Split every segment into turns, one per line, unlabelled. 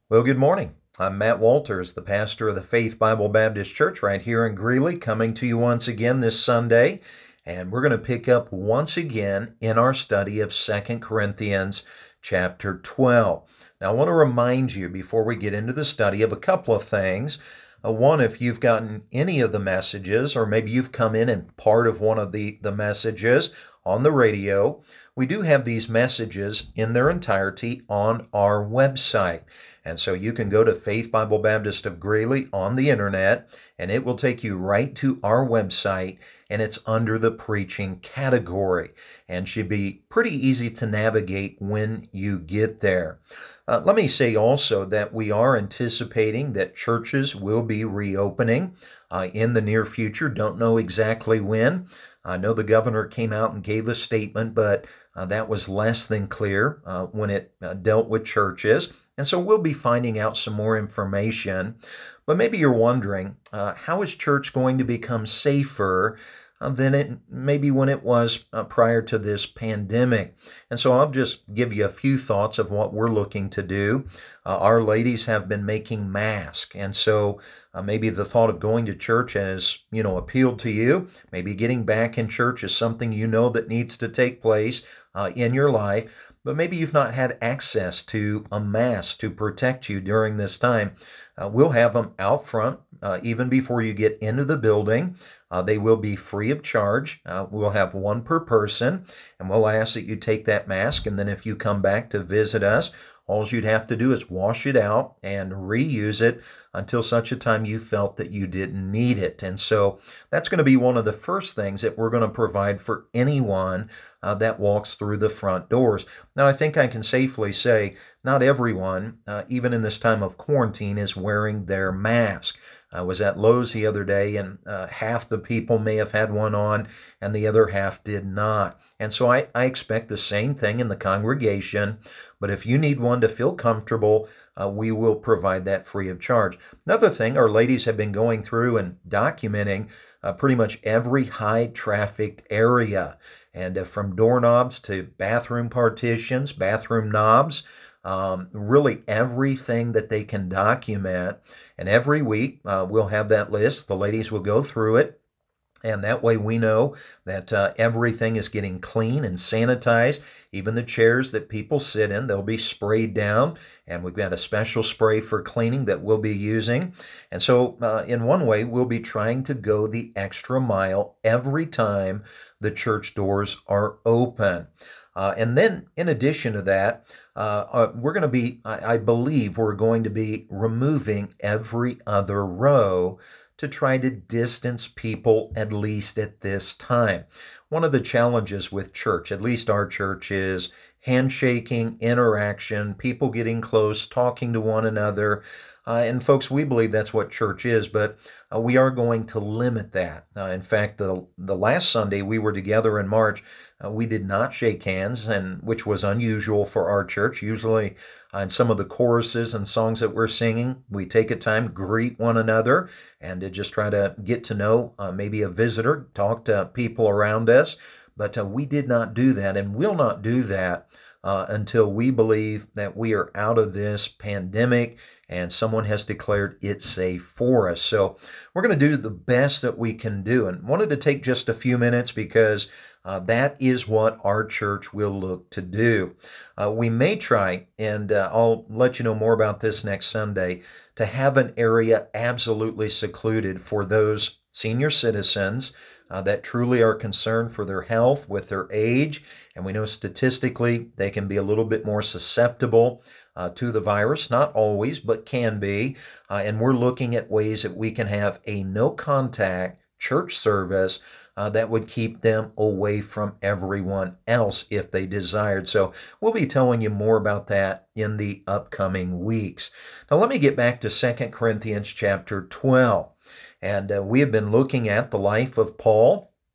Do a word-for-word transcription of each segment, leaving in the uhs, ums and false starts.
Well, good morning. I'm Matt Walters, the pastor of the Faith Bible Baptist Church right here in Greeley, coming to you once again this Sunday. And we're going to pick up once again in our study of Second Corinthians chapter twelve. Now, I want to remind you before we get into the study of a couple of things. Uh, one, if you've gotten any of the messages, or maybe you've come in and part of one of the, the messages on the radio, we do have these messages in their entirety on our website. And so you can go to Faith Bible Baptist of Greeley on the internet, and it will take you right to our website, and it's under the preaching category, and should be pretty easy to navigate when you get there. Uh, let me say also that we are anticipating that churches will be reopening uh, in the near future. Don't know exactly when. I know the governor came out and gave a statement, but uh, that was less than clear uh, when it uh, dealt with churches. And so we'll be finding out some more information. But maybe you're wondering, uh, how is church going to become safer uh, than it maybe when it was uh, prior to this pandemic? And so I'll just give you a few thoughts of what we're looking to do. Uh, our ladies have been making masks, and so uh, maybe the thought of going to church has, you know, appealed to you. Maybe getting back in church is something you know that needs to take place uh, in your life. But maybe you've not had access to a mask to protect you during this time. Uh, we'll have them out front uh, even before you get into the building. Uh, they will be free of charge. Uh, we'll have one per person, and we'll ask that you take that mask. And then if you come back to visit us, all you'd have to do is wash it out and reuse it until such a time you felt that you didn't need it. And so that's going to be one of the first things that we're going to provide for anyone uh, that walks through the front doors. Now, I think I can safely say not everyone, uh, even in this time of quarantine, is wearing their mask. I was at Lowe's the other day, and uh, half the people may have had one on, and the other half did not. And so I, I expect the same thing in the congregation. But if you need one to feel comfortable, uh, we will provide that free of charge. Another thing, our ladies have been going through and documenting uh, pretty much every high-trafficked area, and uh, from doorknobs to bathroom partitions, bathroom knobs, um, really everything that they can document. And every week uh, we'll have that list. The ladies will go through it. And that way we know that uh, everything is getting clean and sanitized. Even the chairs that people sit in, they'll be sprayed down. And we've got a special spray for cleaning that we'll be using. And so uh, in one way, we'll be trying to go the extra mile every time the church doors are open. Uh, and then in addition to that, uh, uh, we're going to be, I, I believe we're going to be removing every other row to try to distance people, at least at this time. One of the challenges with church, at least our church, is handshaking, interaction, people getting close, talking to one another. Uh, and folks, we believe that's what church is, but uh, we are going to limit that. Uh, in fact, the the last Sunday we were together in March, uh, we did not shake hands, and which was unusual for our church. Usually, uh, in some of the choruses and songs that we're singing, we take a time, greet one another, and to just try to get to know uh, maybe a visitor, talk to people around us. But uh, we did not do that, and will not do that uh, until we believe that we are out of this pandemic and someone has declared it safe for us. So we're going to do the best that we can do, and wanted to take just a few minutes because uh, that is what our church will look to do. Uh, we may try, and uh, I'll let you know more about this next Sunday, to have an area absolutely secluded for those senior citizens uh, that truly are concerned for their health with their age. And we know statistically they can be a little bit more susceptible Uh, to the virus, not always, but can be. Uh, and we're looking at ways that we can have a no contact church service uh, that would keep them away from everyone else if they desired. So we'll be telling you more about that in the upcoming weeks. Now let me get back to Second Corinthians chapter twelve. And uh, we have been looking at the life of Paul.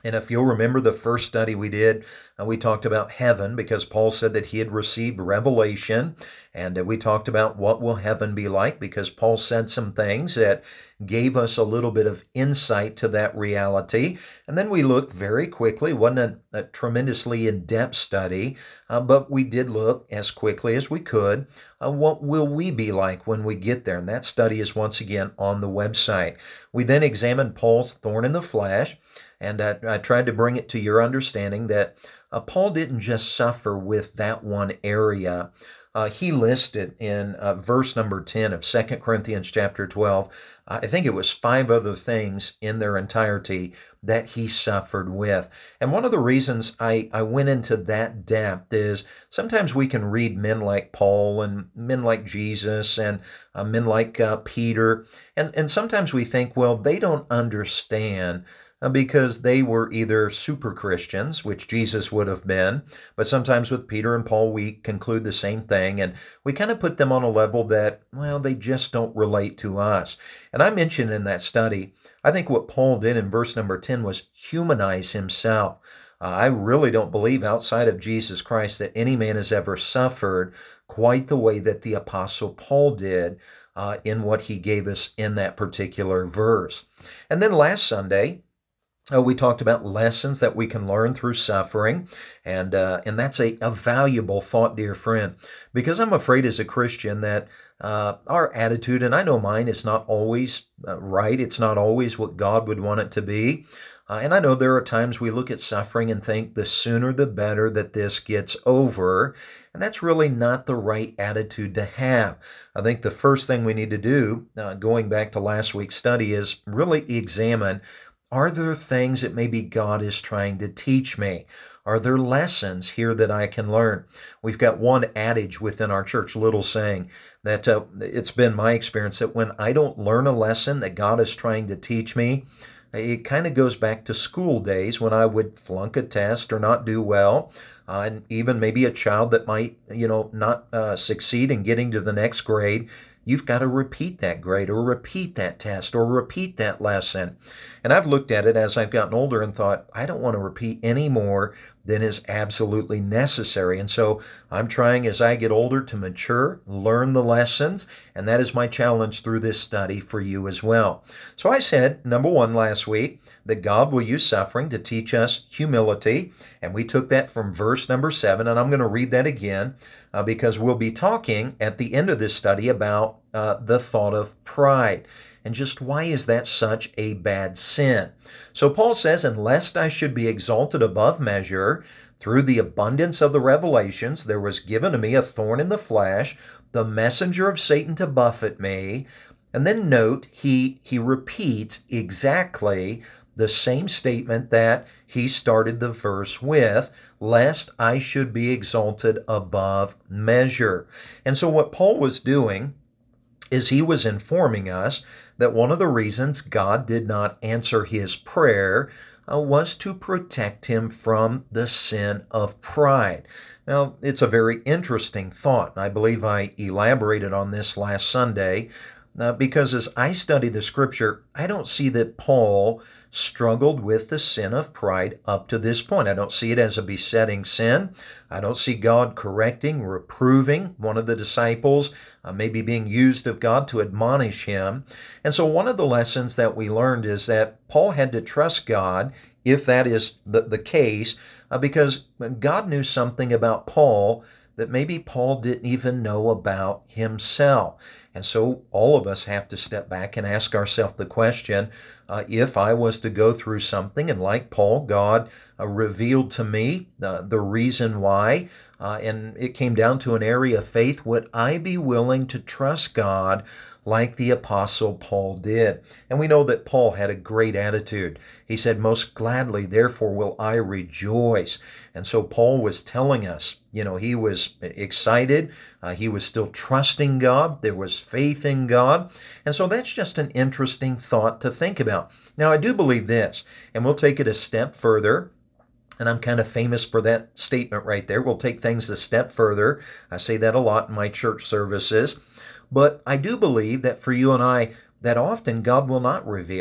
And if you'll remember the first study we did, uh, we talked about heaven because Paul said that he had received revelation. And uh, we talked about what will heaven be like because Paul said some things that gave us a little bit of insight to that reality. And then we looked very quickly, wasn't a, a tremendously in-depth study, uh, but we did look as quickly as we could. Uh, what will we be like when we get there? And that study is once again on the website. We then examined Paul's thorn in the flesh. And I, I tried to bring it to your understanding that uh, Paul didn't just suffer with that one area. Uh, he listed in uh, verse number ten of Second Corinthians chapter twelve, uh, I think it was five other things in their entirety that he suffered with. And one of the reasons I, I went into that depth is sometimes we can read men like Paul and men like Jesus and uh, men like uh, Peter, and, and sometimes we think, well, they don't understand because they were either super Christians, which Jesus would have been, but sometimes with Peter and Paul, we conclude the same thing, and we kind of put them on a level that, well, they just don't relate to us. And I mentioned in that study, I think what Paul did in verse number ten was humanize himself. Uh, I really don't believe outside of Jesus Christ that any man has ever suffered quite the way that the Apostle Paul did uh, in what he gave us in that particular verse. And then last Sunday, Uh, we talked about lessons that we can learn through suffering, and uh, and that's a, a valuable thought, dear friend, because I'm afraid as a Christian that uh, our attitude, and I know mine, is not always uh, right. It's not always what God would want it to be. Uh, and I know there are times we look at suffering and think the sooner the better that this gets over, and that's really not the right attitude to have. I think the first thing we need to do, uh, going back to last week's study, is really examine, are there things that maybe God is trying to teach me? Are there lessons here that I can learn? We've got one adage within our church, little saying, that uh, it's been my experience that when I don't learn a lesson that God is trying to teach me, it kind of goes back to school days when I would flunk a test or not do well. Uh, and even maybe a child that might, you know, not uh, succeed in getting to the next grade. You've got to repeat that grade or repeat that test or repeat that lesson. And I've looked at it as I've gotten older and thought, I don't want to repeat any more than is absolutely necessary. And so I'm trying as I get older to mature, learn the lessons, and that is my challenge through this study for you as well. So I said, number one last week, that God will use suffering to teach us humility, and we took that from verse number seven, and I'm going to read that again uh, because we'll be talking at the end of this study about uh, the thought of pride. And just why is that such a bad sin? So Paul says, and lest I should be exalted above measure, through the abundance of the revelations, there was given to me a thorn in the flesh, the messenger of Satan to buffet me. And then note, he, he repeats exactly the same statement that he started the verse with, lest I should be exalted above measure. And so what Paul was doing is he was informing us that one of the reasons God did not answer his prayer uh, was to protect him from the sin of pride. Now, it's a very interesting thought. I believe I elaborated on this last Sunday uh, because as I study the scripture, I don't see that Paul struggled with the sin of pride up to this point. I don't see it as a besetting sin. I don't see God correcting, reproving one of the disciples, uh, maybe being used of God to admonish him. And so one of the lessons that we learned is that Paul had to trust God, if that is the, the case, uh, because God knew something about Paul that maybe Paul didn't even know about himself. And so all of us have to step back and ask ourselves the question, uh, if I was to go through something and like Paul, God uh, revealed to me uh, the reason why, uh, and it came down to an area of faith, would I be willing to trust God like the Apostle Paul did? And we know that Paul had a great attitude. He said, most gladly, therefore, will I rejoice. And so Paul was telling us, you know, he was excited. Uh, he was still trusting God. There was faith in God. And so that's just an interesting thought to think about. Now, I do believe this, and we'll take it a step further. And I'm kind of famous for that statement right there. We'll take things a step further. I say that a lot in my church services. But I do believe that for you and I, that often God will not reveal.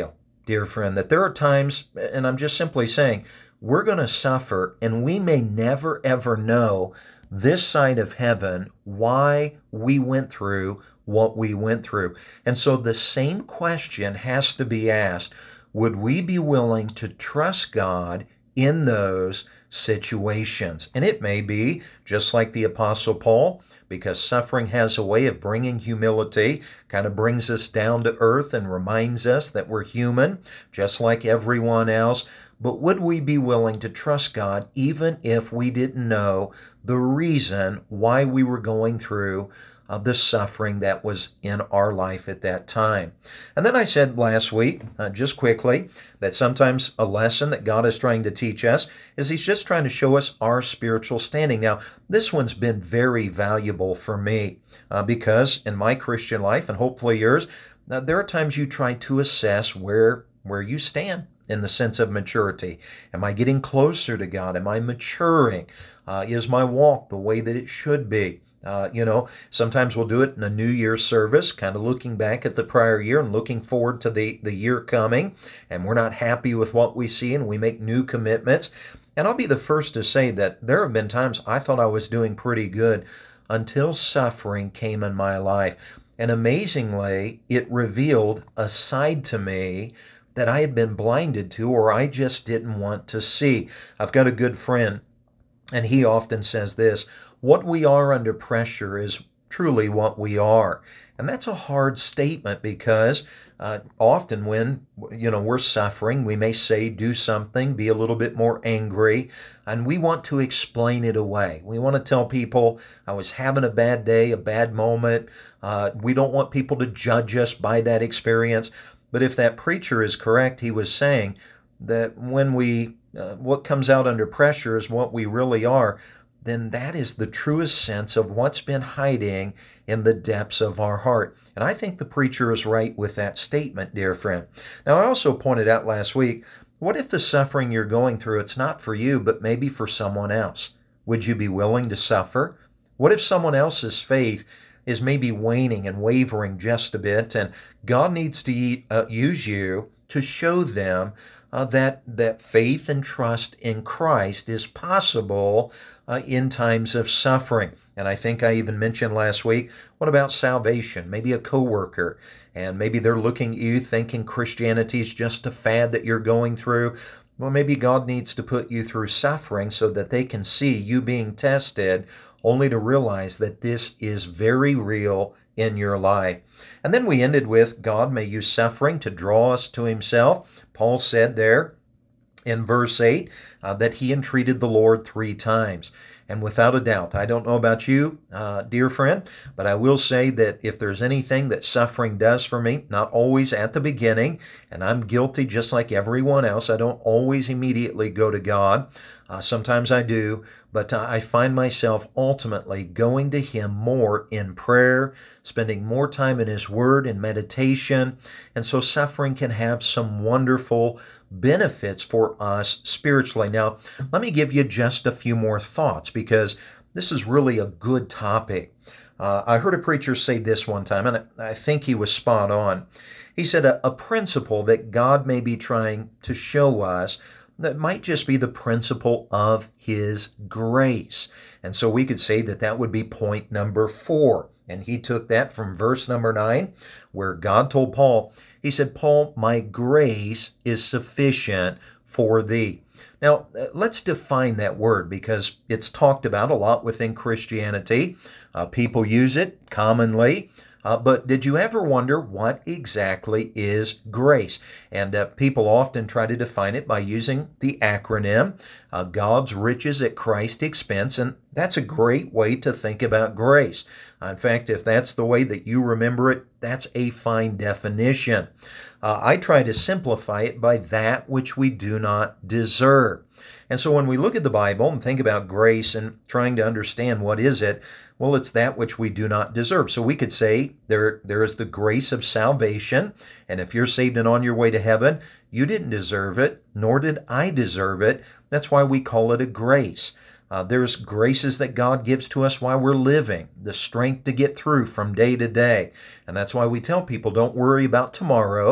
dear friend, that there are times, and I'm just simply saying, we're going to suffer, and we may never ever know this side of heaven why we went through what we went through. And so the same question has to be asked. Would we be willing to trust God in those situations? And it may be just like the Apostle Paul, because suffering has a way of bringing humility, kind of brings us down to earth and reminds us that we're human, just like everyone else. But would we be willing to trust God even if we didn't know the reason why we were going through uh, the suffering that was in our life at that time? And then I said last week, uh, just quickly, that sometimes a lesson that God is trying to teach us is He's just trying to show us our spiritual standing. Now, this one's been very valuable for me uh, because in my Christian life, and hopefully yours, uh, there are times you try to assess where where you stand in the sense of maturity. Am I getting closer to God? Am I maturing? Uh, is my walk the way that it should be? Uh, you know, sometimes we'll do it in a New Year's service, kind of looking back at the prior year and looking forward to the, the year coming, and we're not happy with what we see, and we make new commitments. And I'll be the first to say that there have been times I thought I was doing pretty good until suffering came in my life. And amazingly, it revealed a side to me that I had been blinded to, or I just didn't want to see. I've got a good friend, and he often says this: what we are under pressure is truly what we are. And that's a hard statement because uh, often when, you know, we're suffering, we may say, do something, be a little bit more angry, and we want to explain it away. We want to tell people, I was having a bad day, a bad moment. Uh, we don't want people to judge us by that experience. But if that preacher is correct, he was saying that when we, uh, what comes out under pressure is what we really are, then that is the truest sense of what's been hiding in the depths of our heart. And I think the preacher is right with that statement, dear friend. Now, I also pointed out last week, what if the suffering you're going through, it's not for you, but maybe for someone else? Would you be willing to suffer? What if someone else's faith is maybe waning and wavering just a bit, and God needs to uh, use you to show them uh, that that faith and trust in Christ is possible uh, in times of suffering? And I think I even mentioned last week, what about salvation? Maybe a coworker, and maybe they're looking at you thinking Christianity is just a fad that you're going through. Well, maybe God needs to put you through suffering so that they can see you being tested, only to realize that this is very real in your life. And then we ended with God may use suffering to draw us to Himself. Paul said there in verse eight uh, that he entreated the Lord three times. And without a doubt, I don't know about you, uh, dear friend, but I will say that if there's anything that suffering does for me, not always at the beginning, and I'm guilty just like everyone else, I don't always immediately go to God. Uh, sometimes I do, but uh, I find myself ultimately going to Him more in prayer, spending more time in His Word and meditation. And so suffering can have some wonderful benefits for us spiritually. Now, let me give you just a few more thoughts because this is really a good topic. Uh, I heard a preacher say this one time, and I think he was spot on. He said a, a principle that God may be trying to show us that might just be the principle of His grace. And so we could say that that would be point number four. And he took that from verse number nine, where God told Paul, He said, Paul, my grace is sufficient for thee. Now, let's define that word because it's talked about a lot within Christianity. Uh, people use it commonly. Uh, but did you ever wonder what exactly is grace? And uh, people often try to define it by using the acronym, uh, God's riches at Christ's expense, and that's a great way to think about grace. Uh, in fact, if that's the way that you remember it, that's a fine definition. Uh, I try to simplify it by that which we do not deserve. And so when we look at the Bible and think about grace and trying to understand what is it, well, it's that which we do not deserve. So we could say there, there is the grace of salvation. And if you're saved and on your way to heaven, you didn't deserve it, nor did I deserve it. That's why we call it a grace. Uh, there's graces that God gives to us while we're living, the strength to get through from day to day. And that's why we tell people don't worry about tomorrow.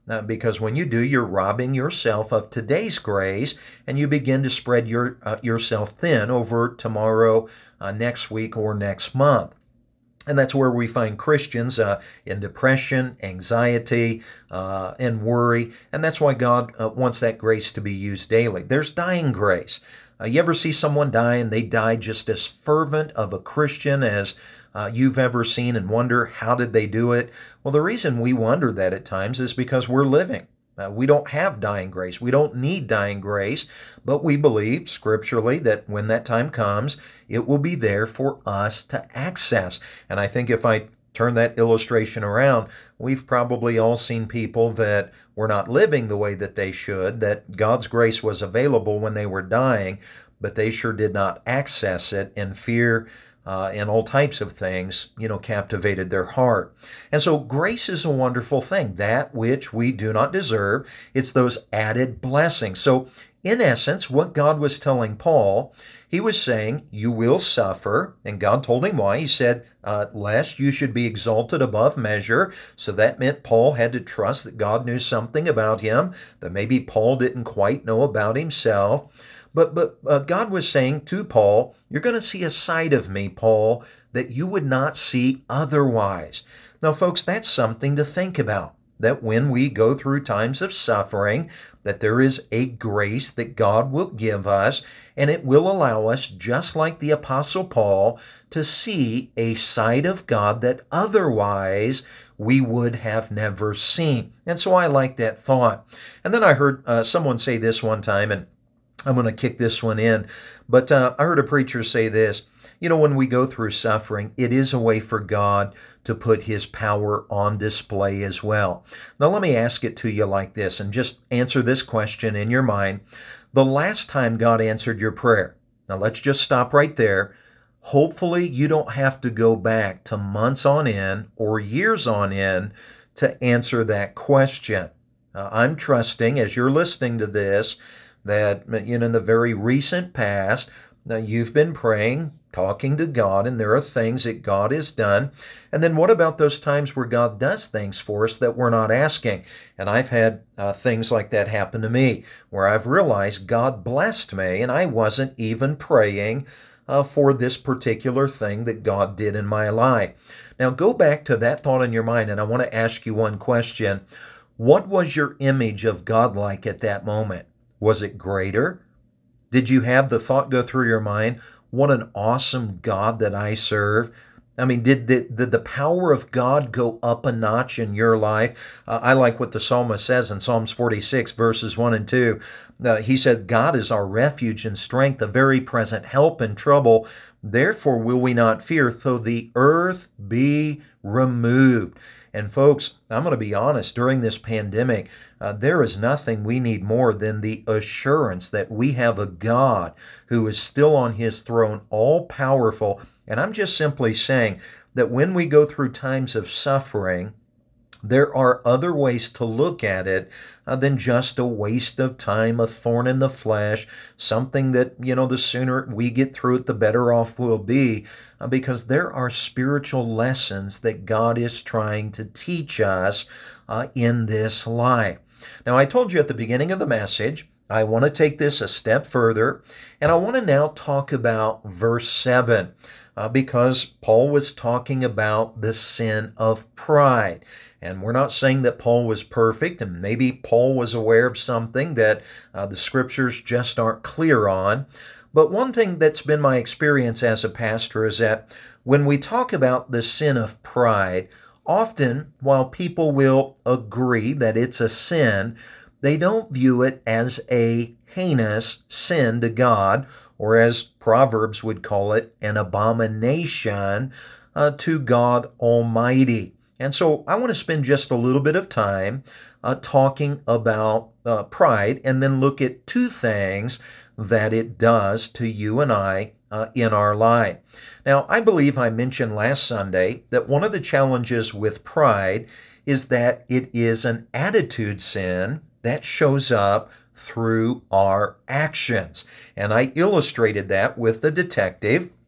Uh, because when you do, you're robbing yourself of today's grace, and you begin to spread your uh, yourself thin over tomorrow, uh, next week, or next month. And that's where we find Christians uh, in depression, anxiety, uh, and worry. And that's why God uh, wants that grace to be used daily. There's dying grace. Uh, you ever see someone die and they die just as fervent of a Christian as uh, you've ever seen, and wonder, how did they do it? Well, the reason we wonder that at times is because we're living. Uh, we don't have dying grace. We don't need dying grace, but we believe scripturally that when that time comes, it will be there for us to access. And I think if I turn that illustration around, we've probably all seen people that were not living the way that they should, that God's grace was available when they were dying, but they sure did not access it, and fear Uh, and all types of things, you know, captivated their heart. And so grace is a wonderful thing, that which we do not deserve. It's those added blessings. So in essence, what God was telling Paul, he was saying, you will suffer. And God told him why. He said, uh, lest you should be exalted above measure. So that meant Paul had to trust that God knew something about him that maybe Paul didn't quite know about himself. But but uh, God was saying to Paul, you're going to see a side of me, Paul, that you would not see otherwise. Now, folks, that's something to think about, that when we go through times of suffering, that there is a grace that God will give us, and it will allow us, just like the Apostle Paul, to see a side of God that otherwise we would have never seen. And so I like that thought. And then I heard uh, someone say this one time, and I'm going to kick this one in, but uh, I heard a preacher say this, you know, when we go through suffering, it is a way for God to put his power on display as well. Now, let me ask it to you like this, and just answer this question in your mind. The last time God answered your prayer, now let's just stop right there. Hopefully, you don't have to go back to months on end or years on end to answer that question. Uh, I'm trusting, as you're listening to this, that, you know, in the very recent past, uh, you've been praying, talking to God, and there are things that God has done. And then what about those times where God does things for us that we're not asking? And I've had uh, things like that happen to me, where I've realized God blessed me, and I wasn't even praying uh, for this particular thing that God did in my life. Now, go back to that thought in your mind, and I want to ask you one question. What was your image of God like at that moment? Was it greater? Did you have the thought go through your mind, what an awesome God that I serve? I mean, did the, did the power of God go up a notch in your life? Uh, I like what the psalmist says in Psalms forty-six, verses one and two. Uh, he said, God is our refuge and strength, a very present help in trouble. Therefore will we not fear, though the earth be removed. And folks, I'm going to be honest, during this pandemic, uh, there is nothing we need more than the assurance that we have a God who is still on his throne, all powerful. And I'm just simply saying that when we go through times of suffering, there are other ways to look at it uh, than just a waste of time, a thorn in the flesh, something that, you know, the sooner we get through it, the better off we'll be, uh, because there are spiritual lessons that God is trying to teach us uh, in this life. Now, I told you at the beginning of the message, I want to take this a step further, and I want to now talk about verse seven, uh, because Paul was talking about the sin of pride. And we're not saying that Paul was perfect, and maybe Paul was aware of something that uh, the scriptures just aren't clear on. But one thing that's been my experience as a pastor is that when we talk about the sin of pride, often while people will agree that it's a sin, they don't view it as a heinous sin to God, or as Proverbs would call it, an abomination uh, to God Almighty. And so I want to spend just a little bit of time uh, talking about uh, pride, and then look at two things that it does to you and I uh, in our life. Now, I believe I mentioned last Sunday that one of the challenges with pride is that it is an attitude sin that shows up through our actions. And I illustrated that with the detective.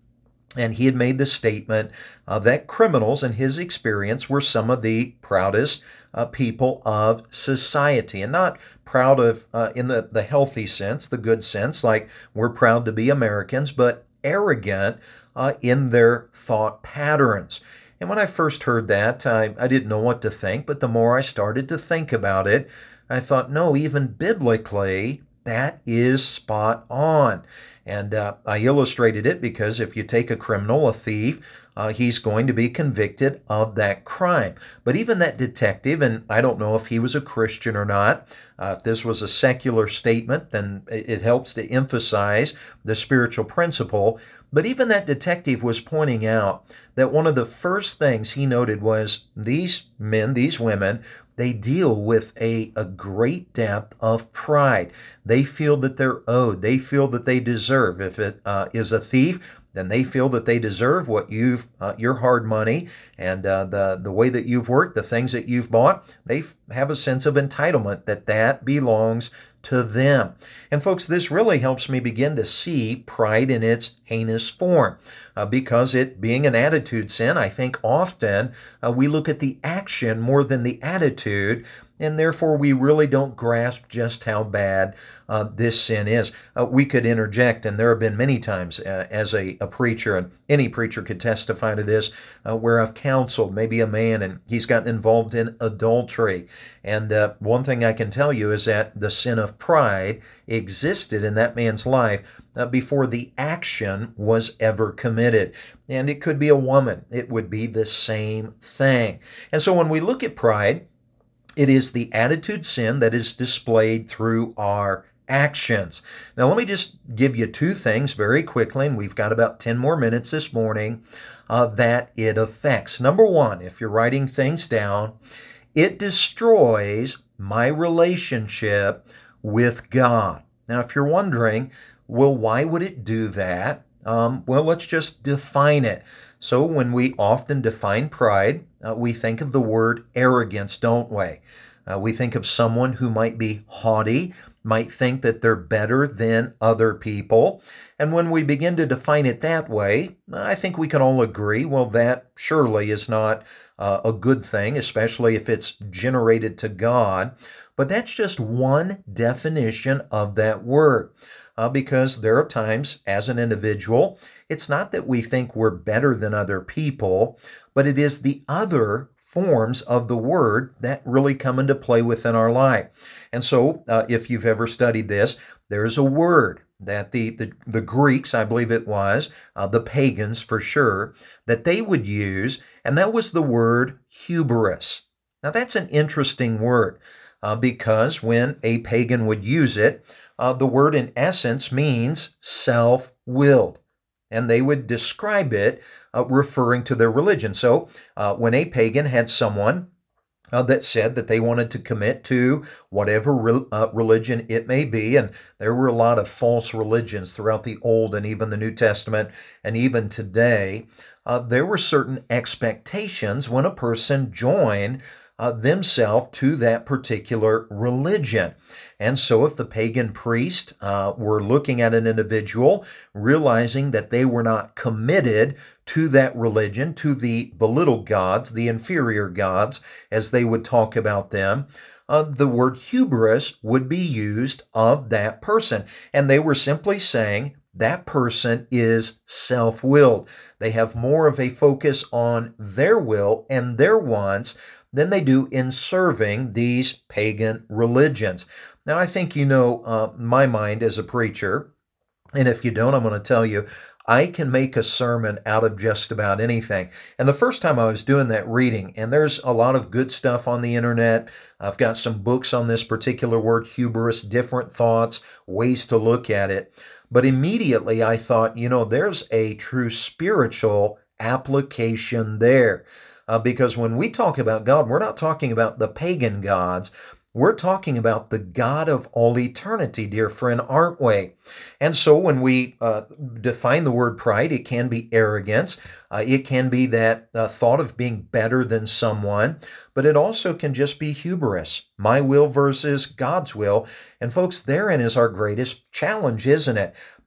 And he had made the statement uh, that criminals, in his experience, were some of the proudest uh, people of society. And not proud of uh, in the, the healthy sense, the good sense, like we're proud to be Americans, but arrogant uh, in their thought patterns. And when I first heard that, I, I didn't know what to think, but the more I started to think about it, I thought, no, even biblically, that is spot on. And uh, I illustrated it because if you take a criminal, a thief, uh, he's going to be convicted of that crime. But even that detective, and I don't know if he was a Christian or not, uh, if this was a secular statement, then it helps to emphasize the spiritual principle. But even that detective was pointing out that one of the first things he noted was these men, these women, they deal with a, a great depth of pride. They feel that they're owed. They feel that they deserve. If it uh, is a thief, then they feel that they deserve what you've, uh, your hard money and uh, the, the way that you've worked, the things that you've bought. They have a sense of entitlement that that belongs to them. And folks, this really helps me begin to see pride in its heinous form. Uh, because it being an attitude sin, I think often uh, we look at the action more than the attitude, and therefore we really don't grasp just how bad uh, this sin is. Uh, we could interject, and there have been many times uh, as a, a preacher, and any preacher could testify to this, uh, where I've counseled maybe a man and he's gotten involved in adultery. And uh, one thing I can tell you is that the sin of pride existed in that man's life uh, before the action was ever committed. And it could be a woman. It would be the same thing. And so when we look at pride, it is the attitude sin that is displayed through our actions. Now, let me just give you two things very quickly, and we've got about ten more minutes this morning, uh, that it affects. Number one, if you're writing things down, it destroys my relationship with God. Now, if you're wondering, well, why would it do that? Um, well, let's just define it. So when we often define pride, uh, we think of the word arrogance, don't we? Uh, we think of someone who might be haughty, might think that they're better than other people. And when we begin to define it that way, I think we can all agree, well, that surely is not uh, a good thing, especially if it's generated to God. But that's just one definition of that word. Uh, because there are times as an individual, it's not that we think we're better than other people, but it is the other forms of the word that really come into play within our life. And so uh, if you've ever studied this, there's a word that the, the, the Greeks, I believe it was, uh, the pagans for sure, that they would use, and that was the word hubris. Now that's an interesting word uh, because when a pagan would use it, Uh, the word in essence means self-willed, and they would describe it uh, referring to their religion. So uh, when a pagan had someone uh, that said that they wanted to commit to whatever re- uh, religion it may be, and there were a lot of false religions throughout the Old and even the New Testament, and even today, uh, there were certain expectations when a person joined uh, themselves to that particular religion. And so if the pagan priest uh, were looking at an individual, realizing that they were not committed to that religion, to the, the little gods, the inferior gods, as they would talk about them, uh, the word hubris would be used of that person. And they were simply saying that person is self-willed. They have more of a focus on their will and their wants than they do in serving these pagan religions. Now, I think you know uh, my mind as a preacher, and if you don't, I'm going to tell you, I can make a sermon out of just about anything. And the first time I was doing that reading, and there's a lot of good stuff on the internet. I've got some books on this particular word, hubris, different thoughts, ways to look at it. But immediately I thought, you know, there's a true spiritual application there. Uh, because when we talk about God, we're not talking about the pagan gods. We're talking about the God of all eternity, dear friend, aren't we? And so when we uh, define the word pride, it can be arrogance. Uh, it can be that uh, thought of being better than someone, but it also can just be hubris, my will versus God's will. And folks, therein is our greatest challenge, isn't it?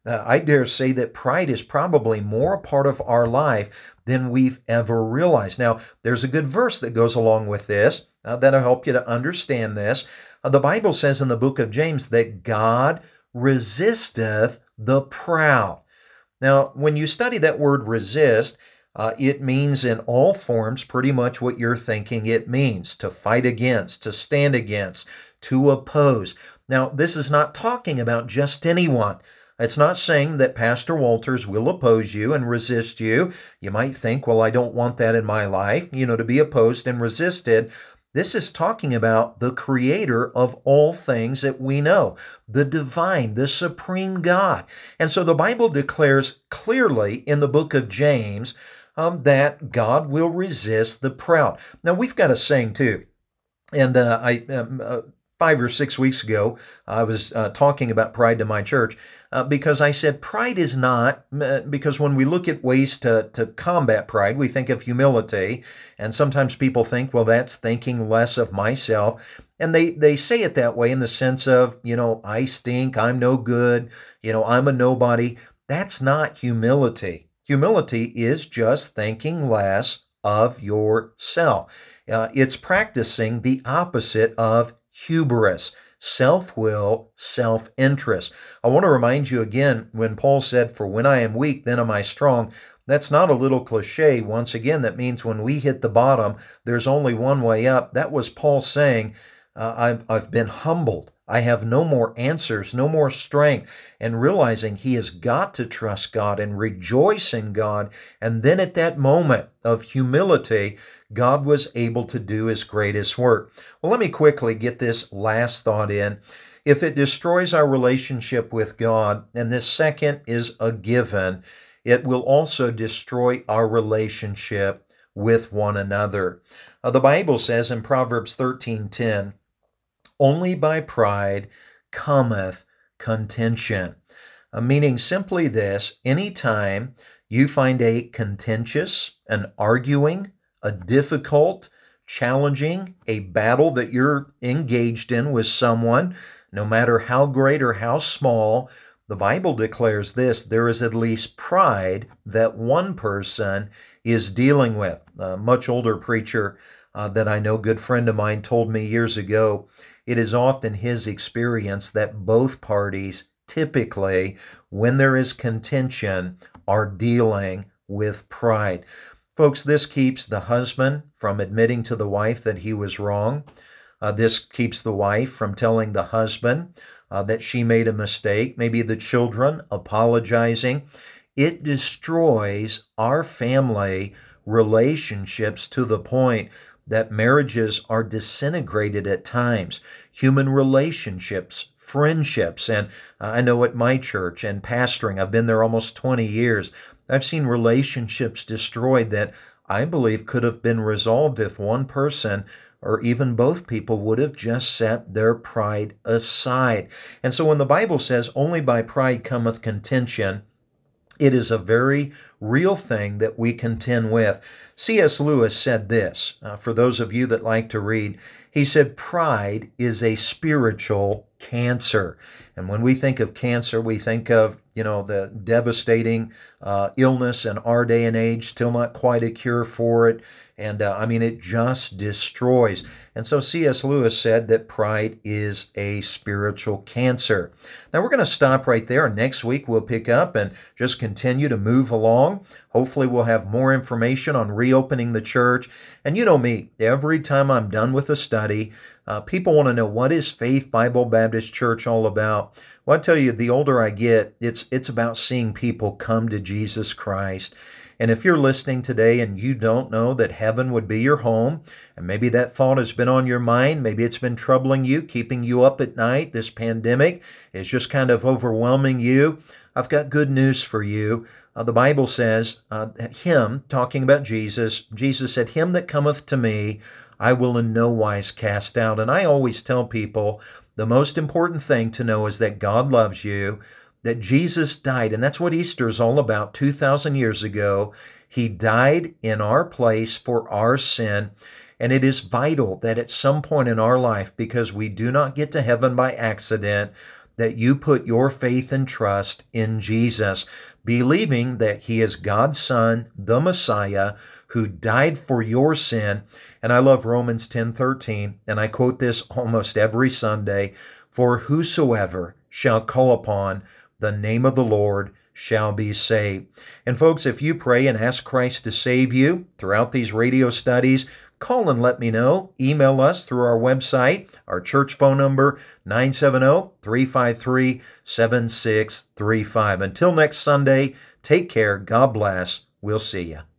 Uh, I dare say that pride is probably more a part of our life than we've ever realized. Now, there's a good verse that goes along with this uh, that'll help you to understand this. Uh, the Bible says in the book of James that God resisteth the proud. Now, when you study that word resist, uh, it means in all forms pretty much what you're thinking it means: to fight against, to stand against, to oppose. Now, this is not talking about just anyone. It's not saying that Pastor Walters will oppose you and resist you. You might think, well, I don't want that in my life, you know, to be opposed and resisted. This is talking about the creator of all things that we know, the divine, the supreme God. And so the Bible declares clearly in the book of James um, that God will resist the proud. Now, we've got a saying too, and uh, I um, uh, five or six weeks ago, I was uh, talking about pride to my church uh, because I said pride is not, uh, because when we look at ways to, to combat pride, we think of humility. And sometimes people think, well, that's thinking less of myself. And they, they say it that way in the sense of, you know, I stink, I'm no good, you know, I'm a nobody. That's not humility. Humility is just thinking less of yourself. Uh, it's practicing the opposite of hubris, self-will, self-interest. I want to remind you again when Paul said, "For when I am weak, then am I strong." That's not a little cliche. Once again, that means when we hit the bottom, there's only one way up. That was Paul saying, uh, I've, I've been humbled. I have no more answers, no more strength, and realizing he has got to trust God and rejoice in God. And then at that moment of humility, God was able to do his greatest work. Well, let me quickly get this last thought in. If it destroys our relationship with God, and this second is a given, it will also destroy our relationship with one another. Uh, the Bible says in Proverbs thirteen ten, "Only by pride cometh contention." Uh, meaning simply this: anytime you find a contentious, an arguing, a difficult, challenging, a battle that you're engaged in with someone, no matter how great or how small, the Bible declares this: there is at least pride that one person is dealing with. A much older preacher uh, that I know, good friend of mine, told me years ago, it is often his experience that both parties typically, when there is contention, are dealing with pride. Folks, this keeps the husband from admitting to the wife that he was wrong. Uh, this keeps the wife from telling the husband uh, that she made a mistake, maybe the children apologizing. It destroys our family relationships to the point that marriages are disintegrated at times. Human relationships, friendships, and uh, I know at my church and pastoring, I've been there almost twenty years, I've seen relationships destroyed that I believe could have been resolved if one person or even both people would have just set their pride aside. And so when the Bible says only by pride cometh contention, it is a very real thing that we contend with. C S Lewis said this, uh, for those of you that like to read, he said, "Pride is a spiritual cancer." And when we think of cancer, we think of, you know, the devastating uh, illness in our day and age, still not quite a cure for it. And uh, I mean, it just destroys. And so C S Lewis said that pride is a spiritual cancer. Now we're going to stop right there. Next week we'll pick up and just continue to move along. Hopefully we'll have more information on reopening the church. And you know me, every time I'm done with a study, uh, people want to know, what is Faith Bible Baptist Church all about? Well, I tell you, the older I get, it's it's about seeing people come to Jesus Christ. And if you're listening today and you don't know that heaven would be your home, and maybe that thought has been on your mind, maybe it's been troubling you, keeping you up at night, this pandemic is just kind of overwhelming you, I've got good news for you. Uh, the Bible says, uh, him, talking about Jesus, Jesus said, "Him that cometh to me, I will in no wise cast out." And I always tell people, the most important thing to know is that God loves you, that Jesus died, and that's what Easter is all about. two thousand years ago, he died in our place for our sin, and it is vital that at some point in our life, because we do not get to heaven by accident, that you put your faith and trust in Jesus, believing that he is God's Son, the Messiah, who died for your sin. And I love Romans ten thirteen, and I quote this almost every Sunday, "For whosoever shall call upon the name of the Lord shall be saved." And folks, if you pray and ask Christ to save you throughout these radio studies, call and let me know. Email us through our website, our church phone number, nine seven zero, three five three, seven six three five. Until next Sunday, take care. God bless. We'll see you.